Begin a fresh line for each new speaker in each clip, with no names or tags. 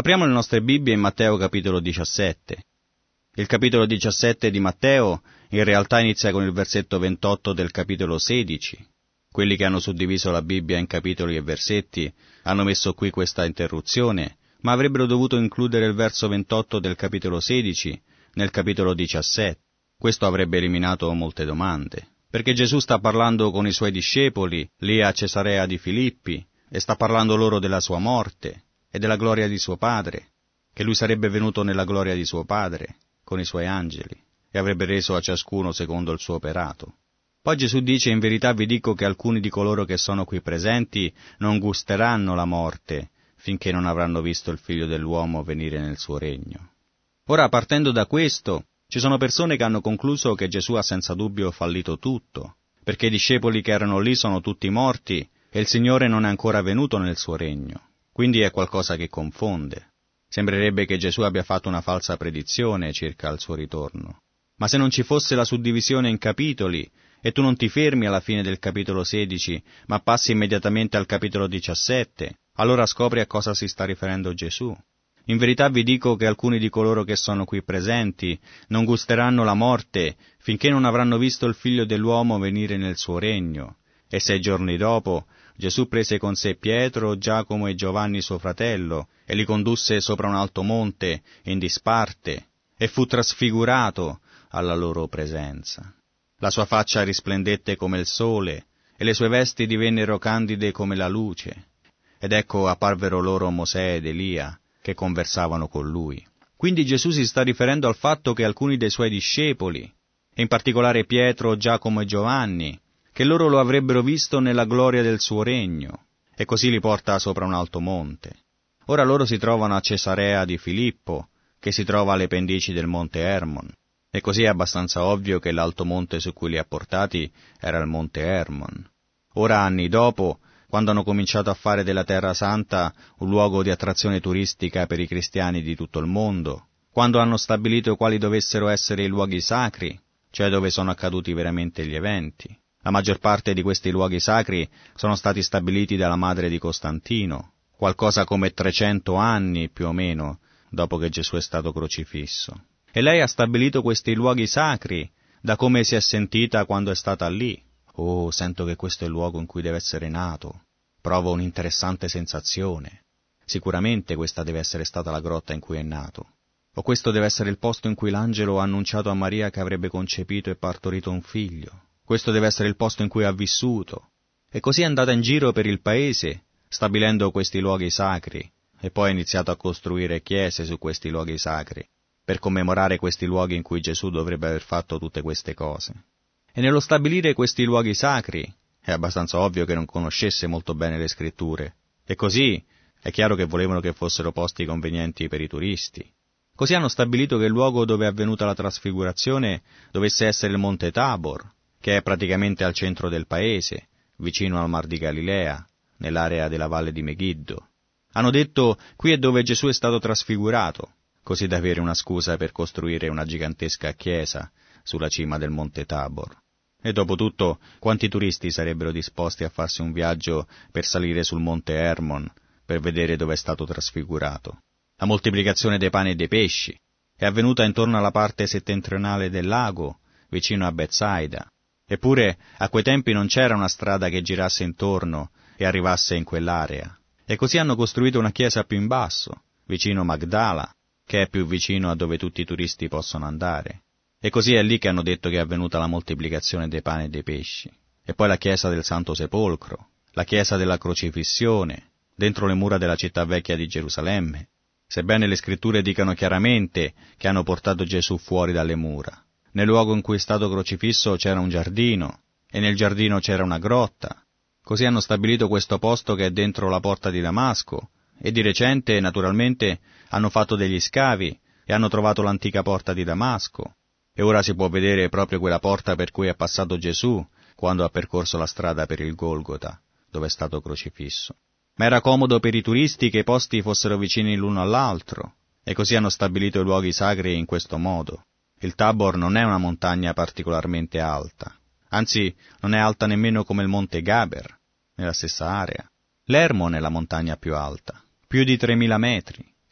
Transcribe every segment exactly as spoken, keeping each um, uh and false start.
Apriamo le nostre Bibbie in Matteo capitolo diciassette. Il capitolo diciassette di Matteo in realtà inizia con il versetto ventotto del capitolo sedici. Quelli che hanno suddiviso la Bibbia in capitoli e versetti hanno messo qui questa interruzione, ma avrebbero dovuto includere il verso ventotto del capitolo sedici nel capitolo diciassette. Questo avrebbe eliminato molte domande, perché Gesù sta parlando con i suoi discepoli lì a Cesarea di Filippi e sta parlando loro della sua morte e della gloria di suo Padre, che lui sarebbe venuto nella gloria di suo Padre con i suoi angeli e avrebbe reso a ciascuno secondo il suo operato. Poi Gesù dice: in verità vi dico che alcuni di coloro che sono qui presenti non gusteranno la morte finché non avranno visto il Figlio dell'uomo venire nel suo regno. Ora, partendo da questo, ci sono persone che hanno concluso che Gesù ha senza dubbio fallito tutto, perché i discepoli che erano lì sono tutti morti e il Signore non è ancora venuto nel suo regno. Quindi è qualcosa che confonde. Sembrerebbe che Gesù abbia fatto una falsa predizione circa il suo ritorno. Ma se non ci fosse la suddivisione in capitoli, e tu non ti fermi alla fine del capitolo sedici, ma passi immediatamente al capitolo diciassette, allora scopri a cosa si sta riferendo Gesù. In verità vi dico che alcuni di coloro che sono qui presenti non gusteranno la morte finché non avranno visto il Figlio dell'uomo venire nel suo regno. E sei giorni dopo Gesù prese con sé Pietro, Giacomo e Giovanni suo fratello e li condusse sopra un alto monte in disparte e fu trasfigurato alla loro presenza. La sua faccia risplendette come il sole e le sue vesti divennero candide come la luce. Ed ecco apparvero loro Mosè ed Elia che conversavano con lui. Quindi Gesù si sta riferendo al fatto che alcuni dei suoi discepoli, e in particolare Pietro, Giacomo e Giovanni, che loro lo avrebbero visto nella gloria del suo regno, e così li porta sopra un alto monte. Ora loro si trovano a Cesarea di Filippo, che si trova alle pendici del monte Hermon, e così è abbastanza ovvio che l'alto monte su cui li ha portati era il monte Hermon. Ora, anni dopo, quando hanno cominciato a fare della Terra Santa un luogo di attrazione turistica per i cristiani di tutto il mondo, quando hanno stabilito quali dovessero essere i luoghi sacri, cioè dove sono accaduti veramente gli eventi. La maggior parte di questi luoghi sacri sono stati stabiliti dalla madre di Costantino, qualcosa come trecento anni più o meno dopo che Gesù è stato crocifisso. E lei ha stabilito questi luoghi sacri da come si è sentita quando è stata lì. Oh, sento che questo è il luogo in cui deve essere nato. Provo un'interessante sensazione. Sicuramente questa deve essere stata la grotta in cui è nato. O questo deve essere il posto in cui l'angelo ha annunciato a Maria che avrebbe concepito e partorito un figlio. Questo deve essere il posto in cui ha vissuto. E così è andata in giro per il paese, stabilendo questi luoghi sacri, e poi ha iniziato a costruire chiese su questi luoghi sacri, per commemorare questi luoghi in cui Gesù dovrebbe aver fatto tutte queste cose. E nello stabilire questi luoghi sacri, è abbastanza ovvio che non conoscesse molto bene le scritture, e così è chiaro che volevano che fossero posti convenienti per i turisti. Così hanno stabilito che il luogo dove è avvenuta la trasfigurazione dovesse essere il monte Tabor, che è praticamente al centro del paese, vicino al Mar di Galilea, nell'area della Valle di Megiddo. Hanno detto: qui è dove Gesù è stato trasfigurato, così da avere una scusa per costruire una gigantesca chiesa sulla cima del monte Tabor. E dopo tutto, quanti turisti sarebbero disposti a farsi un viaggio per salire sul monte Hermon, per vedere dove è stato trasfigurato? La moltiplicazione dei pani e dei pesci è avvenuta intorno alla parte settentrionale del lago, vicino a Betsaida. Eppure a quei tempi non c'era una strada che girasse intorno e arrivasse in quell'area. E così hanno costruito una chiesa più in basso, vicino Magdala, che è più vicino a dove tutti i turisti possono andare. E così è lì che hanno detto che è avvenuta la moltiplicazione dei pani e dei pesci. E poi la chiesa del Santo Sepolcro, la chiesa della Crocifissione, dentro le mura della città vecchia di Gerusalemme, sebbene le scritture dicano chiaramente che hanno portato Gesù fuori dalle mura. Nel luogo in cui è stato crocifisso c'era un giardino, e nel giardino c'era una grotta. Così hanno stabilito questo posto che è dentro la porta di Damasco, e di recente, naturalmente, hanno fatto degli scavi e hanno trovato l'antica porta di Damasco. E ora si può vedere proprio quella porta per cui è passato Gesù quando ha percorso la strada per il Golgota, dove è stato crocifisso. Ma era comodo per i turisti che i posti fossero vicini l'uno all'altro, e così hanno stabilito i luoghi sacri in questo modo. Il Tabor non è una montagna particolarmente alta, anzi non è alta nemmeno come il monte Gaber, nella stessa area. L'Hermon è la montagna più alta, più di tremila metri,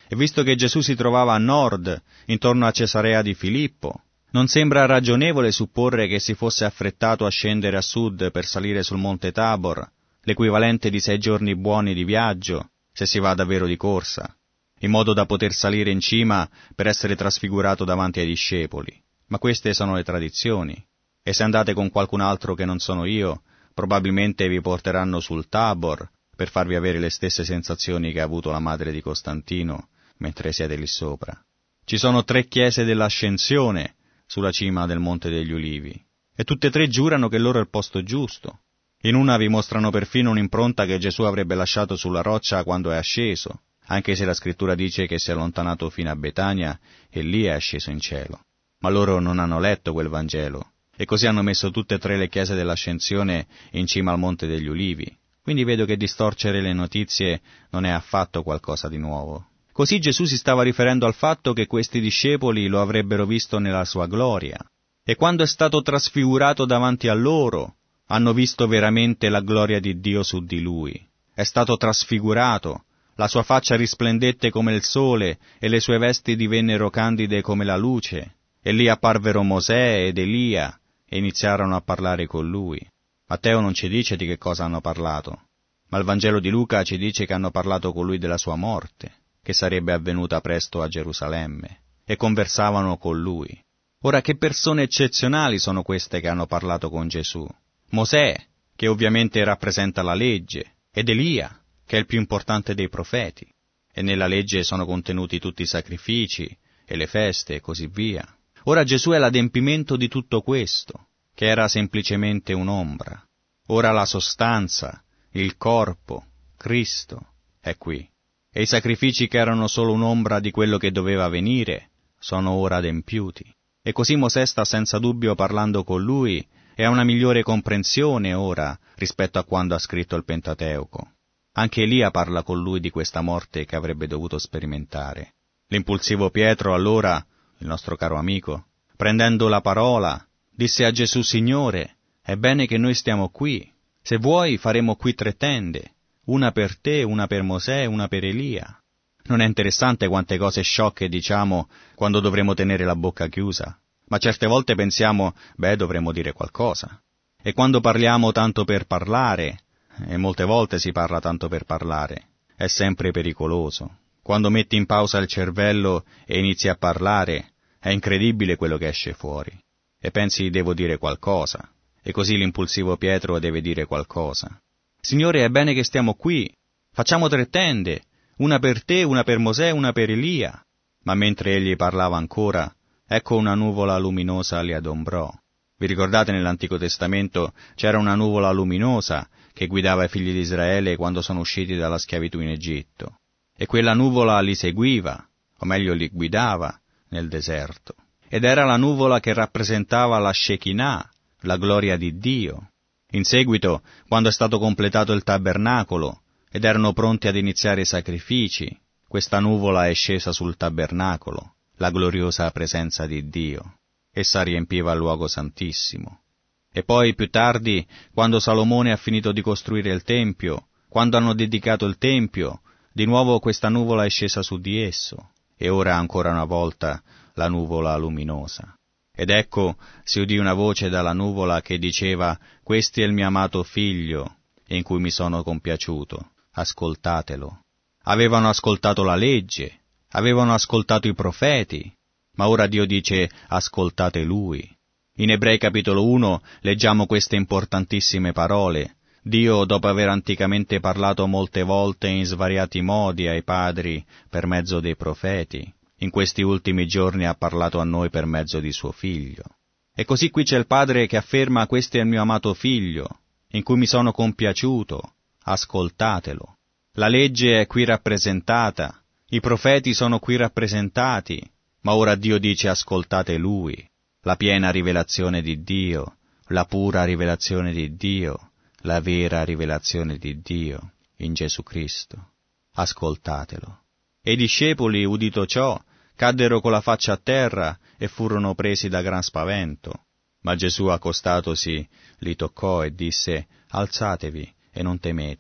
E visto che Gesù si trovava a nord, intorno a Cesarea di Filippo, non sembra ragionevole supporre che si fosse affrettato a scendere a sud per salire sul monte Tabor, l'equivalente di sei giorni buoni di viaggio, se si va davvero di corsa, in modo da poter salire in cima per essere trasfigurato davanti ai discepoli. Ma queste sono le tradizioni, e se andate con qualcun altro che non sono io, probabilmente vi porteranno sul Tabor per farvi avere le stesse sensazioni che ha avuto la madre di Costantino mentre siete lì sopra. Ci sono tre chiese dell'Ascensione sulla cima del Monte degli Ulivi, e tutte e tre giurano che loro è il posto giusto. In una vi mostrano perfino un'impronta che Gesù avrebbe lasciato sulla roccia quando è asceso, anche se la scrittura dice che si è allontanato fino a Betania e lì è asceso in cielo. Ma loro non hanno letto quel Vangelo, e così hanno messo tutte e tre le chiese dell'Ascensione in cima al Monte degli Ulivi. Quindi vedo che distorcere le notizie non è affatto qualcosa di nuovo. Così Gesù si stava riferendo al fatto che questi discepoli lo avrebbero visto nella sua gloria, e quando è stato trasfigurato davanti a loro, hanno visto veramente la gloria di Dio su di lui. È stato trasfigurato, la sua faccia risplendette come il sole e le sue vesti divennero candide come la luce, e lì apparvero Mosè ed Elia e iniziarono a parlare con lui. Matteo non ci dice di che cosa hanno parlato, ma il Vangelo di Luca ci dice che hanno parlato con lui della sua morte, che sarebbe avvenuta presto a Gerusalemme, e conversavano con lui. Ora, che persone eccezionali sono queste che hanno parlato con Gesù? Mosè, che ovviamente rappresenta la legge, ed Elia, che è il più importante dei profeti, e nella legge sono contenuti tutti i sacrifici e le feste e così via. Ora Gesù è l'adempimento di tutto questo, che era semplicemente un'ombra. Ora la sostanza, il corpo, Cristo, è qui. E i sacrifici che erano solo un'ombra di quello che doveva venire, sono ora adempiuti. E così Mosè sta senza dubbio parlando con lui e ha una migliore comprensione ora rispetto a quando ha scritto il Pentateuco. Anche Elia parla con lui di questa morte che avrebbe dovuto sperimentare. L'impulsivo Pietro allora, il nostro caro amico, prendendo la parola, disse a Gesù: Signore, è bene che noi stiamo qui. Se vuoi faremo qui tre tende, una per te, una per Mosè e una per Elia. Non è interessante quante cose sciocche diciamo quando dovremo tenere la bocca chiusa? Ma certe volte pensiamo, beh, dovremmo dire qualcosa. E quando parliamo tanto per parlare, e molte volte si parla tanto per parlare, è sempre pericoloso. Quando metti in pausa il cervello e inizi a parlare, è incredibile quello che esce fuori. E pensi, devo dire qualcosa. E così l'impulsivo Pietro deve dire qualcosa. Signore, è bene che stiamo qui. Facciamo tre tende, una per te, una per Mosè e una per Elia. Ma mentre egli parlava ancora, ecco una nuvola luminosa li adombrò. Vi ricordate nell'Antico Testamento c'era una nuvola luminosa che guidava i figli di Israele quando sono usciti dalla schiavitù in Egitto. E quella nuvola li seguiva, o meglio li guidava, nel deserto. Ed era la nuvola che rappresentava la Shekinah, la gloria di Dio. In seguito, quando è stato completato il tabernacolo ed erano pronti ad iniziare i sacrifici, questa nuvola è scesa sul tabernacolo, la gloriosa presenza di Dio. Essa riempiva il luogo santissimo. E poi più tardi, quando Salomone ha finito di costruire il Tempio, quando hanno dedicato il Tempio, di nuovo questa nuvola è scesa su di esso, e ora ancora una volta la nuvola luminosa. Ed ecco, si udì una voce dalla nuvola che diceva: «Questo è il mio amato figlio, in cui mi sono compiaciuto, ascoltatelo». Avevano ascoltato la legge, avevano ascoltato i profeti, ma ora Dio dice: ascoltate Lui. In Ebrei capitolo uno leggiamo queste importantissime parole. Dio, dopo aver anticamente parlato molte volte in svariati modi ai padri per mezzo dei profeti, in questi ultimi giorni ha parlato a noi per mezzo di suo Figlio. E così qui c'è il Padre che afferma: questo è il mio amato Figlio, in cui mi sono compiaciuto, ascoltatelo. La legge è qui rappresentata, i profeti sono qui rappresentati, ma ora Dio dice: ascoltate Lui, la piena rivelazione di Dio, la pura rivelazione di Dio, la vera rivelazione di Dio in Gesù Cristo. Ascoltatelo. E i discepoli, udito ciò, caddero con la faccia a terra e furono presi da gran spavento. Ma Gesù, accostatosi, li toccò e disse: alzatevi e non temete.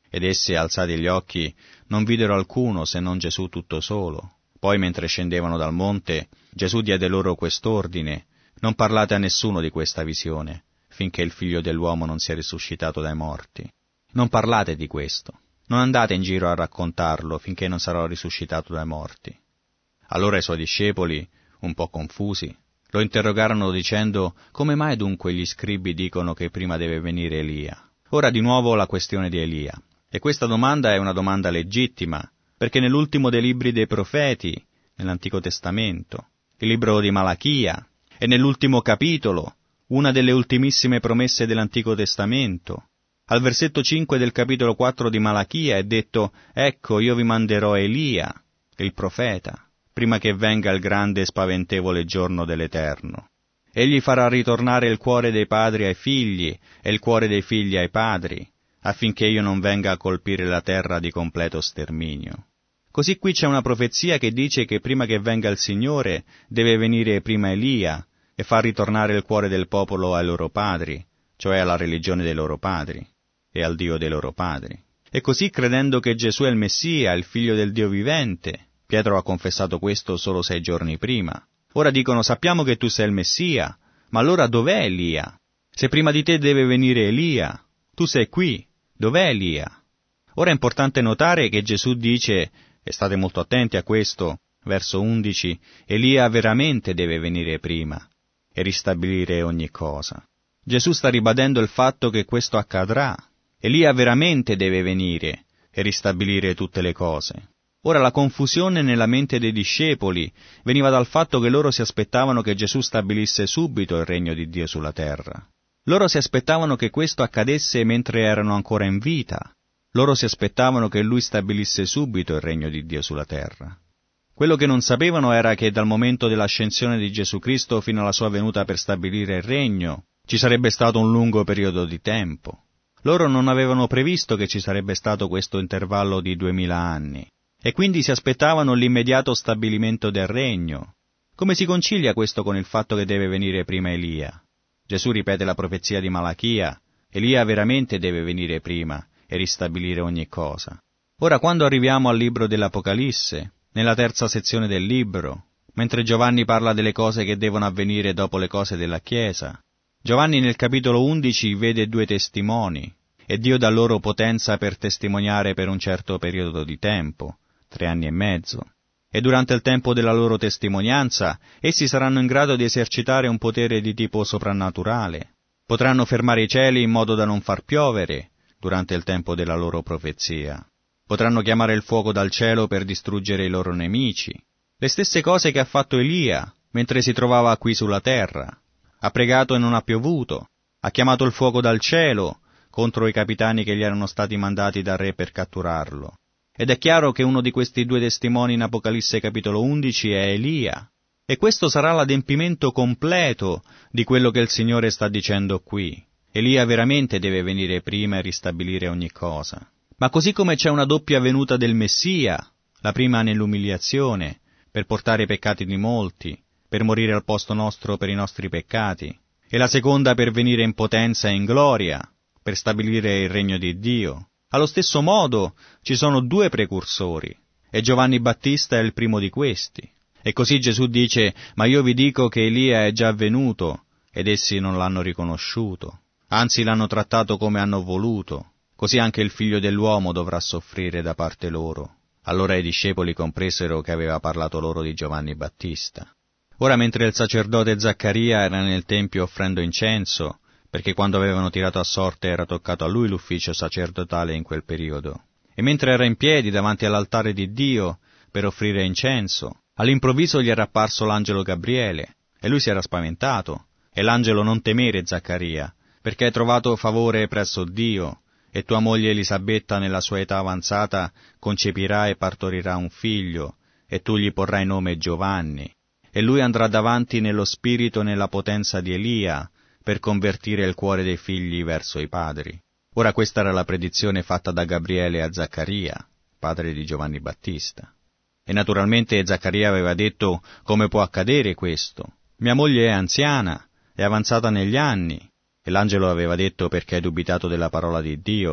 Ed essi, alzati gli occhi, non videro alcuno se non Gesù tutto solo. Poi, mentre scendevano dal monte, Gesù diede loro quest'ordine: non parlate a nessuno di questa visione, finché il Figlio dell'uomo non sia risuscitato dai morti. Non parlate di questo. Non andate in giro a raccontarlo finché non sarò risuscitato dai morti. Allora i suoi discepoli, un po' confusi, lo interrogarono dicendo: come mai dunque gli scribi dicono che prima deve venire Elia? Ora di nuovo la questione di Elia. E questa domanda è una domanda legittima, perché nell'ultimo dei libri dei profeti, nell'Antico Testamento, il libro di Malachia, e nell'ultimo capitolo, una delle ultimissime promesse dell'Antico Testamento, al versetto cinque del capitolo quattro di Malachia è detto: ecco, io vi manderò Elia, il profeta, prima che venga il grande e spaventevole giorno dell'Eterno. Egli farà ritornare il cuore dei padri ai figli e il cuore dei figli ai padri, affinché io non venga a colpire la terra di completo sterminio. Così qui c'è una profezia che dice che prima che venga il Signore deve venire prima Elia e far ritornare il cuore del popolo ai loro padri, cioè alla religione dei loro padri e al Dio dei loro padri. E così, credendo che Gesù è il Messia, il Figlio del Dio vivente, Pietro ha confessato questo solo sei giorni prima. Ora dicono: sappiamo che tu sei il Messia, ma allora dov'è Elia? Se prima di te deve venire Elia, tu sei qui, dov'è Elia? Ora è importante notare che Gesù dice, e state molto attenti a questo, verso undici, Elia veramente deve venire prima e ristabilire ogni cosa. Gesù sta ribadendo il fatto che questo accadrà. Elia veramente deve venire e ristabilire tutte le cose. Ora la confusione nella mente dei discepoli veniva dal fatto che loro si aspettavano che Gesù stabilisse subito il regno di Dio sulla terra. Loro si aspettavano che questo accadesse mentre erano ancora in vita. Loro si aspettavano che Lui stabilisse subito il regno di Dio sulla terra. Quello che non sapevano era che dal momento dell'ascensione di Gesù Cristo fino alla sua venuta per stabilire il regno ci sarebbe stato un lungo periodo di tempo. Loro non avevano previsto che ci sarebbe stato questo intervallo di duemila anni. E quindi si aspettavano l'immediato stabilimento del regno. Come si concilia questo con il fatto che deve venire prima Elia? Gesù ripete la profezia di Malachia: Elia veramente deve venire prima e ristabilire ogni cosa. Ora, quando arriviamo al libro dell'Apocalisse, nella terza sezione del libro, mentre Giovanni parla delle cose che devono avvenire dopo le cose della Chiesa, Giovanni nel capitolo undici vede due testimoni, e Dio dà loro potenza per testimoniare per un certo periodo di tempo, tre anni e mezzo, e durante il tempo della loro testimonianza essi saranno in grado di esercitare un potere di tipo soprannaturale. Potranno fermare i cieli in modo da non far piovere durante il tempo della loro profezia. Potranno chiamare il fuoco dal cielo per distruggere i loro nemici. Le stesse cose che ha fatto Elia mentre si trovava qui sulla terra. Ha pregato e non ha piovuto. Ha chiamato il fuoco dal cielo contro i capitani che gli erano stati mandati dal re per catturarlo. Ed è chiaro che uno di questi due testimoni in Apocalisse capitolo undici è Elia. E questo sarà l'adempimento completo di quello che il Signore sta dicendo qui. Elia veramente deve venire prima e ristabilire ogni cosa. Ma così come c'è una doppia venuta del Messia, la prima nell'umiliazione, per portare i peccati di molti, per morire al posto nostro per i nostri peccati, e la seconda per venire in potenza e in gloria, per stabilire il regno di Dio. Allo stesso modo ci sono due precursori, e Giovanni Battista è il primo di questi. E così Gesù dice: ma io vi dico che Elia è già venuto, ed essi non l'hanno riconosciuto, anzi l'hanno trattato come hanno voluto, così anche il Figlio dell'uomo dovrà soffrire da parte loro. Allora i discepoli compresero che aveva parlato loro di Giovanni Battista. Ora, mentre il sacerdote Zaccaria era nel tempio offrendo incenso, perché quando avevano tirato a sorte era toccato a lui l'ufficio sacerdotale in quel periodo, e mentre era in piedi davanti all'altare di Dio per offrire incenso, all'improvviso gli era apparso l'angelo Gabriele, e lui si era spaventato, e l'angelo: non temere, Zaccaria, perché hai trovato favore presso Dio, e tua moglie Elisabetta nella sua età avanzata concepirà e partorirà un figlio, e tu gli porrai nome Giovanni, e lui andrà davanti nello spirito e nella potenza di Elia, per convertire il cuore dei figli verso i padri. Ora questa era la predizione fatta da Gabriele a Zaccaria, padre di Giovanni Battista. E naturalmente Zaccaria aveva detto: come può accadere questo? Mia moglie è anziana, è avanzata negli anni. E l'angelo aveva detto: perché hai dubitato della parola di Dio,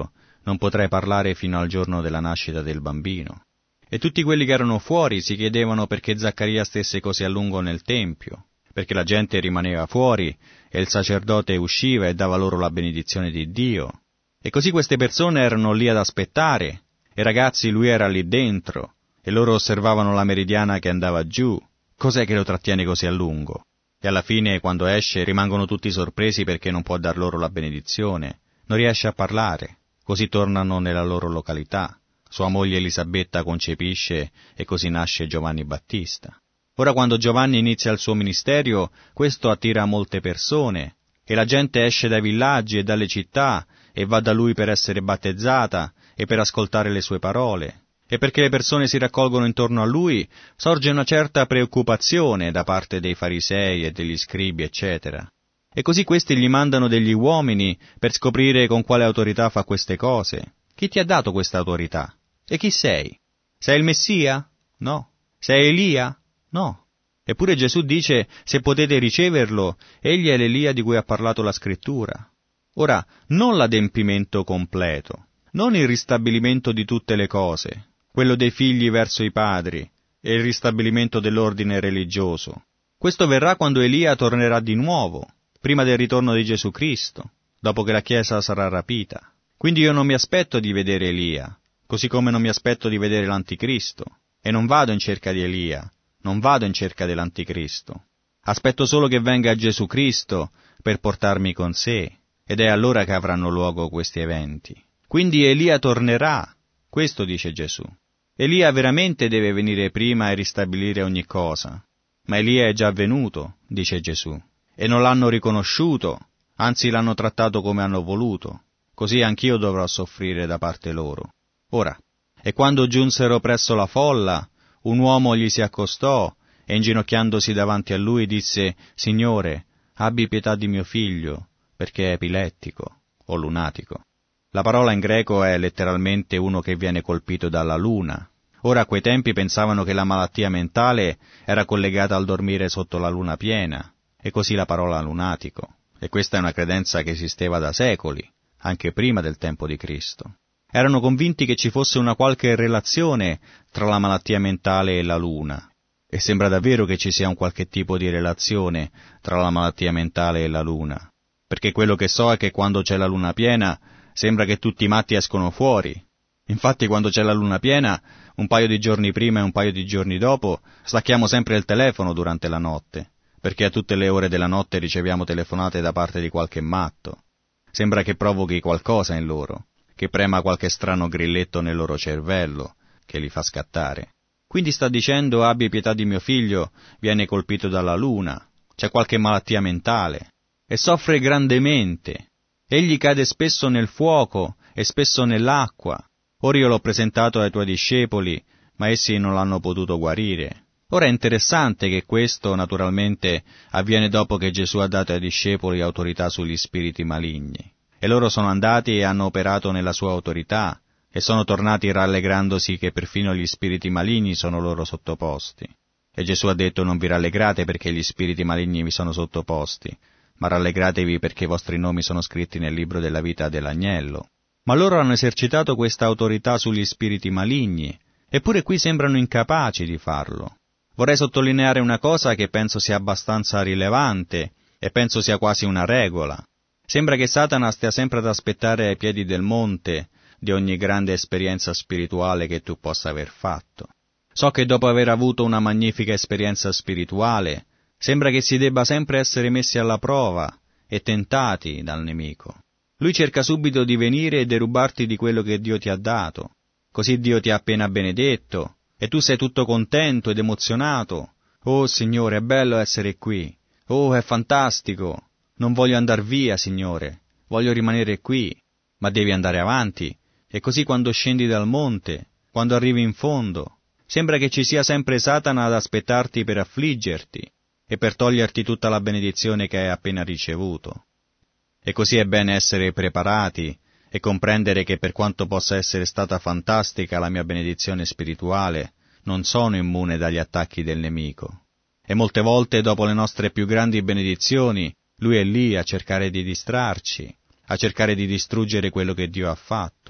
non potrai parlare fino al giorno della nascita del bambino. E tutti quelli che erano fuori si chiedevano perché Zaccaria stesse così a lungo nel tempio, perché la gente rimaneva fuori e il sacerdote usciva e dava loro la benedizione di Dio. E così queste persone erano lì ad aspettare, e ragazzi lui era lì dentro, e loro osservavano la meridiana che andava giù. Cos'è che lo trattiene così a lungo? E alla fine, quando esce, rimangono tutti sorpresi perché non può dar loro la benedizione, non riesce a parlare, così tornano nella loro località. Sua moglie Elisabetta concepisce e così nasce Giovanni Battista. Ora quando Giovanni inizia il suo ministero, questo attira molte persone, e la gente esce dai villaggi e dalle città e va da lui per essere battezzata e per ascoltare le sue parole. E perché le persone si raccolgono intorno a lui, sorge una certa preoccupazione da parte dei farisei e degli scribi, eccetera. E così questi gli mandano degli uomini per scoprire con quale autorità fa queste cose. Chi ti ha dato questa autorità? E chi sei? Sei il Messia? No. Sei Elia? No. Eppure Gesù dice, se potete riceverlo, egli è l'Elia di cui ha parlato la Scrittura. Ora, non l'adempimento completo, non il ristabilimento di tutte le cose, quello dei figli verso i padri e il ristabilimento dell'ordine religioso. Questo verrà quando Elia tornerà di nuovo, prima del ritorno di Gesù Cristo, dopo che la Chiesa sarà rapita. Quindi io non mi aspetto di vedere Elia, così come non mi aspetto di vedere l'Anticristo, e non vado in cerca di Elia, non vado in cerca dell'Anticristo. Aspetto solo che venga Gesù Cristo per portarmi con sé, ed è allora che avranno luogo questi eventi. Quindi Elia tornerà, questo dice Gesù. Elia veramente deve venire prima e ristabilire ogni cosa, ma Elia è già venuto, dice Gesù, e non l'hanno riconosciuto, anzi l'hanno trattato come hanno voluto. Così anch'io dovrò soffrire da parte loro. Ora, e quando giunsero presso la folla, un uomo gli si accostò e inginocchiandosi davanti a lui disse, Signore, abbi pietà di mio figlio, perché è epilettico o lunatico. La parola in greco è letteralmente uno che viene colpito dalla luna. Ora a quei tempi pensavano che la malattia mentale era collegata al dormire sotto la luna piena, e così la parola lunatico. E questa è una credenza che esisteva da secoli, anche prima del tempo di Cristo. Erano convinti che ci fosse una qualche relazione tra la malattia mentale e la luna, e sembra davvero che ci sia un qualche tipo di relazione tra la malattia mentale e la luna, perché quello che so è che quando c'è la luna piena sembra che tutti i matti escono fuori. Infatti quando c'è la luna piena, un paio di giorni prima e un paio di giorni dopo, stacchiamo sempre il telefono durante la notte, perché a tutte le ore della notte riceviamo telefonate da parte di qualche matto. Sembra che provochi qualcosa in loro, che prema qualche strano grilletto nel loro cervello, che li fa scattare. Quindi sta dicendo, abbi pietà di mio figlio, viene colpito dalla luna, c'è qualche malattia mentale, e soffre grandemente. Egli cade spesso nel fuoco e spesso nell'acqua. Ora io l'ho presentato ai tuoi discepoli, ma essi non l'hanno potuto guarire. Ora è interessante che questo, naturalmente, avviene dopo che Gesù ha dato ai discepoli autorità sugli spiriti maligni. E loro sono andati e hanno operato nella sua autorità, e sono tornati rallegrandosi che perfino gli spiriti maligni sono loro sottoposti. E Gesù ha detto, non vi rallegrate perché gli spiriti maligni vi sono sottoposti, ma rallegratevi perché i vostri nomi sono scritti nel libro della vita dell'agnello. Ma loro hanno esercitato questa autorità sugli spiriti maligni, eppure qui sembrano incapaci di farlo. Vorrei sottolineare una cosa che penso sia abbastanza rilevante, e penso sia quasi una regola. Sembra che Satana stia sempre ad aspettare ai piedi del monte di ogni grande esperienza spirituale che tu possa aver fatto. So che dopo aver avuto una magnifica esperienza spirituale, sembra che si debba sempre essere messi alla prova e tentati dal nemico. Lui cerca subito di venire e derubarti di quello che Dio ti ha dato. Così Dio ti ha appena benedetto, e tu sei tutto contento ed emozionato. Oh Signore, è bello essere qui. Oh, è fantastico. Non voglio andar via, Signore. Voglio rimanere qui. Ma devi andare avanti. E così quando scendi dal monte, quando arrivi in fondo, sembra che ci sia sempre Satana ad aspettarti per affliggerti e per toglierti tutta la benedizione che hai appena ricevuto. E così è bene essere preparati e comprendere che per quanto possa essere stata fantastica la mia benedizione spirituale, non sono immune dagli attacchi del nemico. E molte volte, dopo le nostre più grandi benedizioni, lui è lì a cercare di distrarci, a cercare di distruggere quello che Dio ha fatto.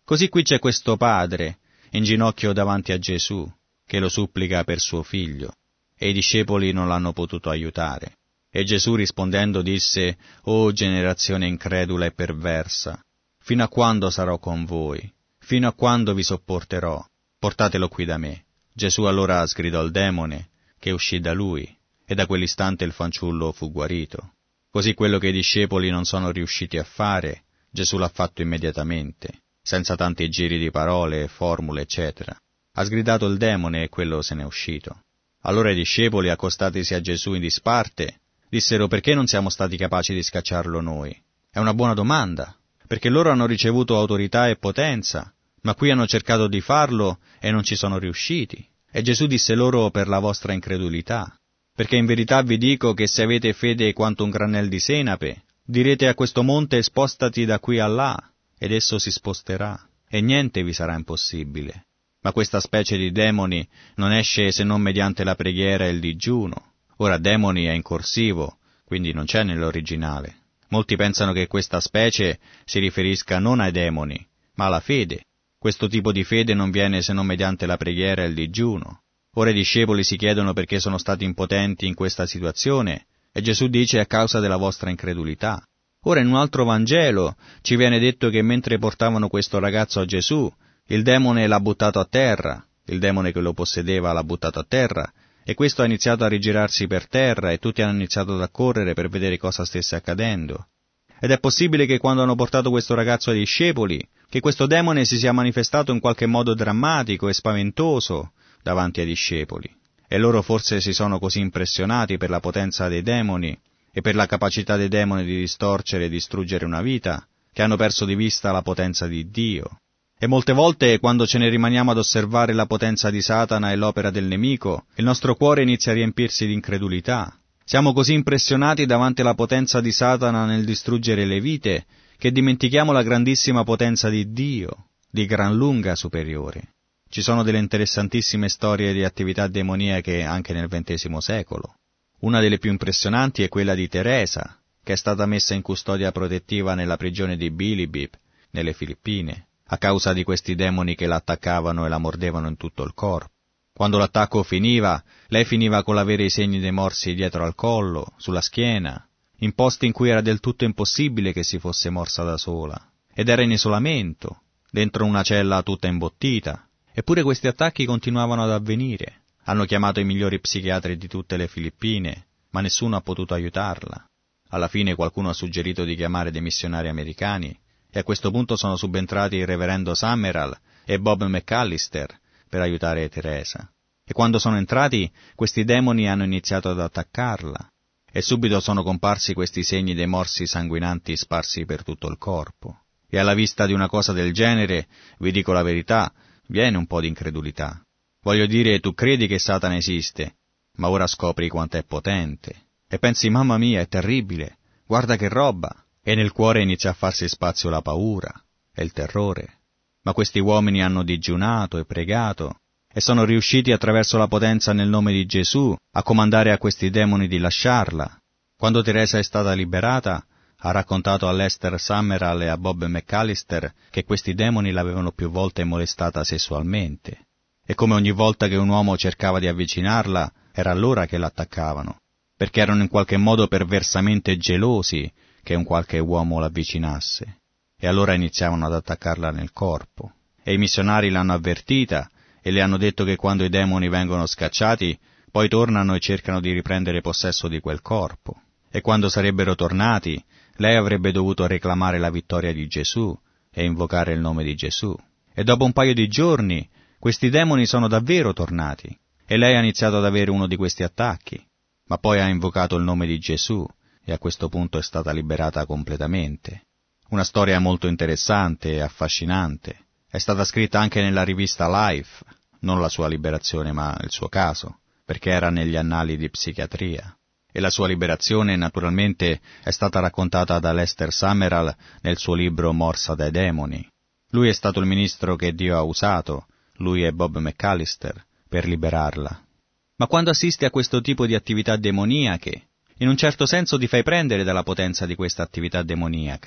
Così qui c'è questo padre, in ginocchio davanti a Gesù, che lo supplica per suo figlio, e i discepoli non l'hanno potuto aiutare. E Gesù rispondendo disse: «O generazione incredula e perversa, fino a quando sarò con voi? Fino a quando vi sopporterò? Portatelo qui da me». Gesù allora sgridò il demone, che uscì da lui, e da quell'istante il fanciullo fu guarito. Così quello che i discepoli non sono riusciti a fare, Gesù l'ha fatto immediatamente, senza tanti giri di parole, formule, eccetera. Ha sgridato il demone e quello se n'è uscito. Allora i discepoli, accostatisi a Gesù in disparte, dissero: «Perché non siamo stati capaci di scacciarlo noi?» È una buona domanda, perché loro hanno ricevuto autorità e potenza, ma qui hanno cercato di farlo e non ci sono riusciti. E Gesù disse loro: «Per la vostra incredulità. Perché in verità vi dico che se avete fede quanto un granel di senape, direte a questo monte: spostati da qui a là, ed esso si sposterà, e niente vi sarà impossibile. Ma questa specie di demoni non esce se non mediante la preghiera e il digiuno». Ora demoni è in corsivo, quindi non c'è nell'originale. Molti pensano che questa specie si riferisca non ai demoni, ma alla fede. Questo tipo di fede non viene se non mediante la preghiera e il digiuno. Ora i discepoli si chiedono perché sono stati impotenti in questa situazione, e Gesù dice: «A causa della vostra incredulità». Ora in un altro Vangelo ci viene detto che mentre portavano questo ragazzo a Gesù, il demone l'ha buttato a terra, il demone che lo possedeva l'ha buttato a terra, e questo ha iniziato a rigirarsi per terra e tutti hanno iniziato ad accorrere per vedere cosa stesse accadendo. Ed è possibile che quando hanno portato questo ragazzo ai discepoli, che questo demone si sia manifestato in qualche modo drammatico e spaventoso davanti ai discepoli. E loro forse si sono così impressionati per la potenza dei demoni e per la capacità dei demoni di distorcere e distruggere una vita, che hanno perso di vista la potenza di Dio. E molte volte, quando ce ne rimaniamo ad osservare la potenza di Satana e l'opera del nemico, il nostro cuore inizia a riempirsi di incredulità. Siamo così impressionati davanti alla potenza di Satana nel distruggere le vite, che dimentichiamo la grandissima potenza di Dio, di gran lunga superiore. Ci sono delle interessantissime storie di attività demoniache anche nel ventesimo secolo. Una delle più impressionanti è quella di Teresa, che è stata messa in custodia protettiva nella prigione di Bilibid, nelle Filippine, a causa di questi demoni che la attaccavano e la mordevano in tutto il corpo. Quando l'attacco finiva, lei finiva con l'avere i segni dei morsi dietro al collo, sulla schiena, in posti in cui era del tutto impossibile che si fosse morsa da sola, ed era in isolamento, dentro una cella tutta imbottita. Eppure questi attacchi continuavano ad avvenire. Hanno chiamato i migliori psichiatri di tutte le Filippine, ma nessuno ha potuto aiutarla. Alla fine qualcuno ha suggerito di chiamare dei missionari americani, e a questo punto sono subentrati il reverendo Summerall e Bob McAllister per aiutare Teresa. E quando sono entrati, questi demoni hanno iniziato ad attaccarla, e subito sono comparsi questi segni dei morsi sanguinanti sparsi per tutto il corpo. E alla vista di una cosa del genere, vi dico la verità, viene un po' di incredulità. Voglio dire, tu credi che Satana esiste, ma ora scopri quanto è potente, e pensi: mamma mia, è terribile, guarda che roba! E nel cuore inizia a farsi spazio la paura e il terrore. Ma questi uomini hanno digiunato e pregato e sono riusciti attraverso la potenza nel nome di Gesù a comandare a questi demoni di lasciarla. Quando Teresa è stata liberata, ha raccontato a Lester Summerall e a Bob McAllister che questi demoni l'avevano più volte molestata sessualmente, e come ogni volta che un uomo cercava di avvicinarla, era allora che l'attaccavano, perché erano in qualche modo perversamente gelosi che un qualche uomo l'avvicinasse, e allora iniziavano ad attaccarla nel corpo. E i missionari l'hanno avvertita e le hanno detto che quando i demoni vengono scacciati, poi tornano e cercano di riprendere possesso di quel corpo. E quando sarebbero tornati, lei avrebbe dovuto reclamare la vittoria di Gesù e invocare il nome di Gesù. E dopo un paio di giorni, questi demoni sono davvero tornati, e lei ha iniziato ad avere uno di questi attacchi, ma poi ha invocato il nome di Gesù, e a questo punto è stata liberata completamente. Una storia molto interessante e affascinante. È stata scritta anche nella rivista Life, non la sua liberazione ma il suo caso, perché era negli annali di psichiatria. E la sua liberazione naturalmente è stata raccontata da Lester Summerall nel suo libro Morsa dai demoni. Lui è stato il ministro che Dio ha usato, lui e Bob McAllister, per liberarla. Ma quando assisti a questo tipo di attività demoniache, in un certo senso ti fai prendere dalla potenza di questa attività demoniaca.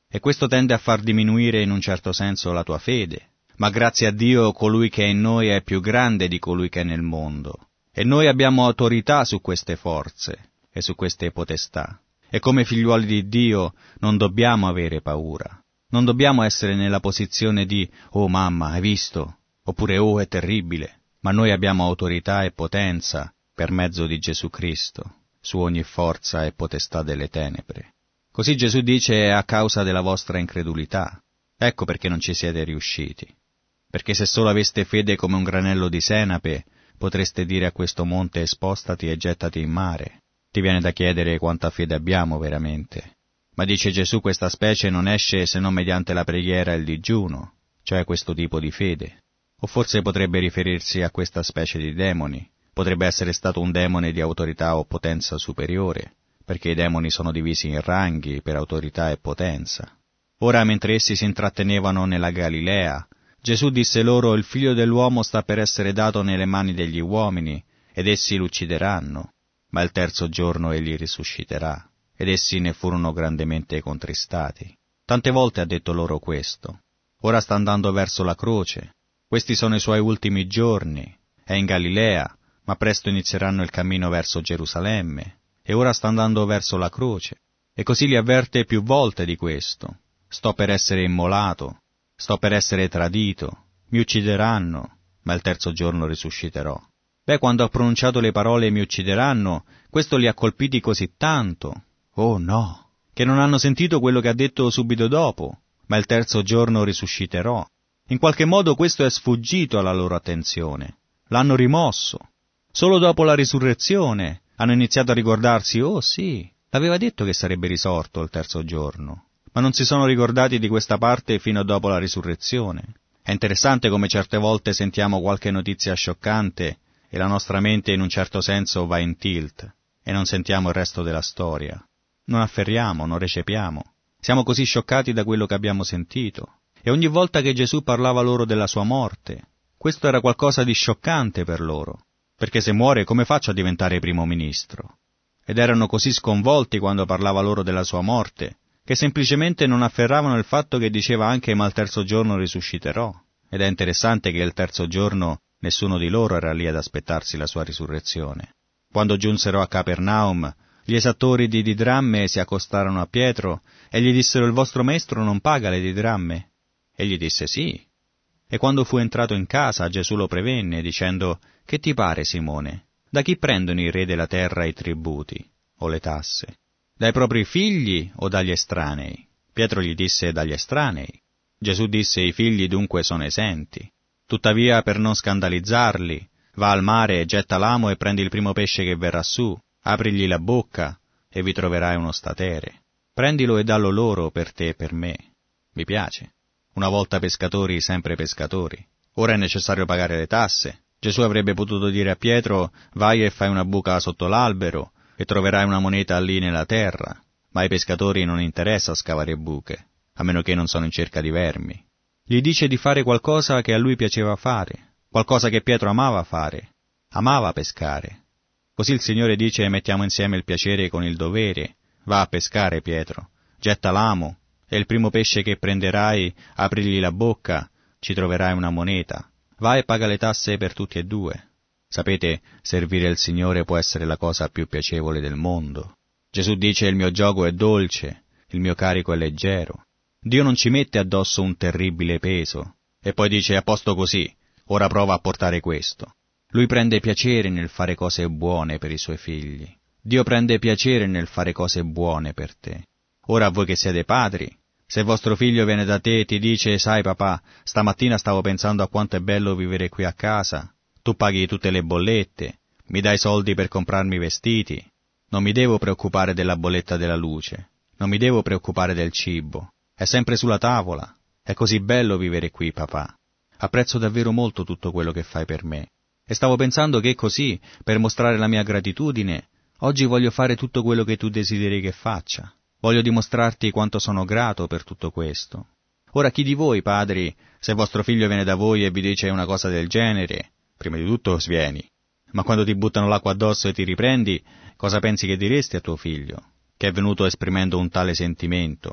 e questo tende a far diminuire in un certo senso la tua fede. Ma grazie a Dio colui che è in noi è più grande di colui che è nel mondo, e noi abbiamo autorità su queste forze e su queste potestà. E come figliuoli di Dio non dobbiamo avere paura, non dobbiamo essere nella posizione di «Oh mamma, hai visto?» oppure «Oh, è terribile», ma noi abbiamo autorità e potenza per mezzo di Gesù Cristo su ogni forza e potestà delle tenebre. Così Gesù dice «È a causa della vostra incredulità». Ecco perché non ci siete riusciti. Perché se solo aveste fede come un granello di senape, potreste dire a questo monte spostati e gettati in mare. Ti viene da chiedere quanta fede abbiamo veramente. Ma dice Gesù, questa specie non esce se non mediante la preghiera e il digiuno, cioè questo tipo di fede. O forse potrebbe riferirsi a questa specie di demoni. Potrebbe essere stato un demone di autorità o potenza superiore, perché i demoni sono divisi in ranghi per autorità e potenza. Ora, mentre essi si intrattenevano nella Galilea, Gesù disse loro, il figlio dell'uomo sta per essere dato nelle mani degli uomini, ed essi l'uccideranno, ma il terzo giorno egli risusciterà. Ed essi ne furono grandemente contristati. Tante volte ha detto loro questo. Ora sta andando verso la croce. Questi sono i suoi ultimi giorni. È in Galilea, ma presto inizieranno il cammino verso Gerusalemme. E ora sta andando verso la croce. E così li avverte più volte di questo. Sto per essere immolato. Sto per essere tradito, mi uccideranno, ma il terzo giorno risusciterò. Beh, quando ha pronunciato le parole mi uccideranno, questo li ha colpiti così tanto, oh no, che non hanno sentito quello che ha detto subito dopo, ma il terzo giorno risusciterò. In qualche modo questo è sfuggito alla loro attenzione, l'hanno rimosso. Solo dopo la risurrezione hanno iniziato a ricordarsi, oh sì, l'aveva detto che sarebbe risorto il terzo giorno. Ma non si sono ricordati di questa parte fino a dopo la risurrezione. È interessante come certe volte sentiamo qualche notizia scioccante e la nostra mente in un certo senso va in tilt e non sentiamo il resto della storia. Non afferriamo, non recepiamo. Siamo così scioccati da quello che abbiamo sentito. E ogni volta che Gesù parlava loro della sua morte, questo era qualcosa di scioccante per loro. Perché se muore come faccio a diventare primo ministro? Ed erano così sconvolti quando parlava loro della sua morte, che semplicemente non afferravano il fatto che diceva anche ma il terzo giorno risusciterò. Ed è interessante che il terzo giorno nessuno di loro era lì ad aspettarsi la sua risurrezione. Quando giunsero a Capernaum, gli esattori di didramme si accostarono a Pietro e gli dissero il vostro maestro non paga le didramme? Egli disse sì. E quando fu entrato in casa Gesù lo prevenne dicendo che ti pare Simone? Da chi prendono i re della terra i tributi o le tasse? Dai propri figli o dagli estranei? Pietro gli disse dagli estranei. Gesù disse i figli dunque sono esenti. Tuttavia per non scandalizzarli, va al mare, getta l'amo e prendi il primo pesce che verrà su, aprigli la bocca e vi troverai uno statere. Prendilo e dallo loro per te e per me. Mi piace. Una volta pescatori, sempre pescatori. Ora è necessario pagare le tasse. Gesù avrebbe potuto dire a Pietro vai e fai una buca sotto l'albero, e troverai una moneta lì nella terra, ma ai pescatori non interessa scavare buche, a meno che non sono in cerca di vermi. Gli dice di fare qualcosa che a lui piaceva fare, qualcosa che Pietro amava fare, amava pescare. Così il Signore dice mettiamo insieme il piacere con il dovere, va a pescare Pietro, getta l'amo, e il primo pesce che prenderai, aprigli la bocca, ci troverai una moneta, va e paga le tasse per tutti e due. Sapete, servire il Signore può essere la cosa più piacevole del mondo. Gesù dice il mio giogo è dolce, il mio carico è leggero. Dio non ci mette addosso un terribile peso. E poi dice a posto così, ora prova a portare questo. Lui prende piacere nel fare cose buone per i suoi figli. Dio prende piacere nel fare cose buone per te. Ora voi che siete padri, se vostro figlio viene da te e ti dice sai papà, stamattina stavo pensando a quanto è bello vivere qui a casa, tu paghi tutte le bollette, mi dai soldi per comprarmi i vestiti, non mi devo preoccupare della bolletta della luce, non mi devo preoccupare del cibo, è sempre sulla tavola, è così bello vivere qui, papà. Apprezzo davvero molto tutto quello che fai per me. E stavo pensando che così, per mostrare la mia gratitudine, oggi voglio fare tutto quello che tu desideri che faccia. Voglio dimostrarti quanto sono grato per tutto questo. Ora chi di voi, padri, se vostro figlio viene da voi e vi dice una cosa del genere, prima di tutto svieni, ma quando ti buttano l'acqua addosso e ti riprendi, cosa pensi che diresti a tuo figlio, che è venuto esprimendo un tale sentimento,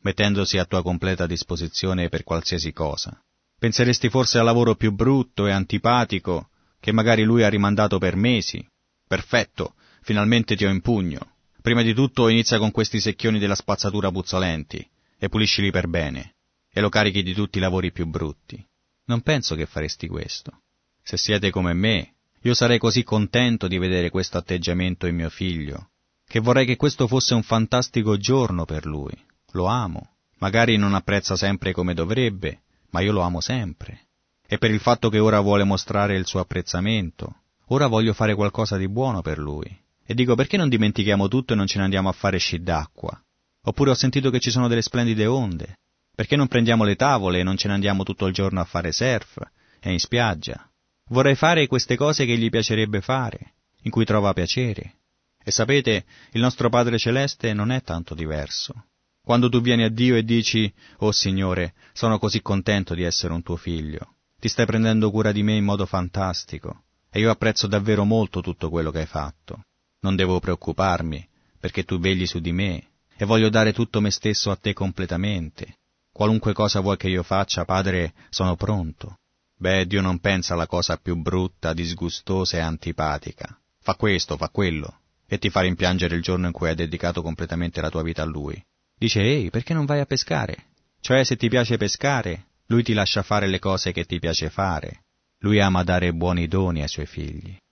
mettendosi a tua completa disposizione per qualsiasi cosa. Penseresti forse al lavoro più brutto e antipatico, che magari lui ha rimandato per mesi. Perfetto, finalmente ti ho in pugno. Prima di tutto inizia con questi secchioni della spazzatura puzzolenti, e puliscili per bene, e lo carichi di tutti i lavori più brutti. Non penso che faresti questo. Se siete come me, io sarei così contento di vedere questo atteggiamento in mio figlio, che vorrei che questo fosse un fantastico giorno per lui. Lo amo. Magari non apprezza sempre come dovrebbe, ma io lo amo sempre. E per il fatto che ora vuole mostrare il suo apprezzamento, ora voglio fare qualcosa di buono per lui. E dico, perché non dimentichiamo tutto e non ce ne andiamo a fare sci d'acqua? Oppure ho sentito che ci sono delle splendide onde. Perché non prendiamo le tavole e non ce ne andiamo tutto il giorno a fare surf e in spiaggia? Vorrei fare queste cose che gli piacerebbe fare, in cui trova piacere. E sapete, il nostro Padre Celeste non è tanto diverso. Quando tu vieni a Dio e dici, «Oh Signore, sono così contento di essere un tuo figlio. Ti stai prendendo cura di me in modo fantastico, e io apprezzo davvero molto tutto quello che hai fatto. Non devo preoccuparmi, perché tu vegli su di me, e voglio dare tutto me stesso a te completamente. Qualunque cosa vuoi che io faccia, Padre, sono pronto». Beh, Dio non pensa alla cosa più brutta, disgustosa e antipatica. Fa questo, fa quello, e ti fa rimpiangere il giorno in cui hai dedicato completamente la tua vita a Lui. Dice, ehi, perché non vai a pescare? Cioè, se ti piace pescare, Lui ti lascia fare le cose che ti piace fare. Lui ama dare buoni doni ai Suoi figli.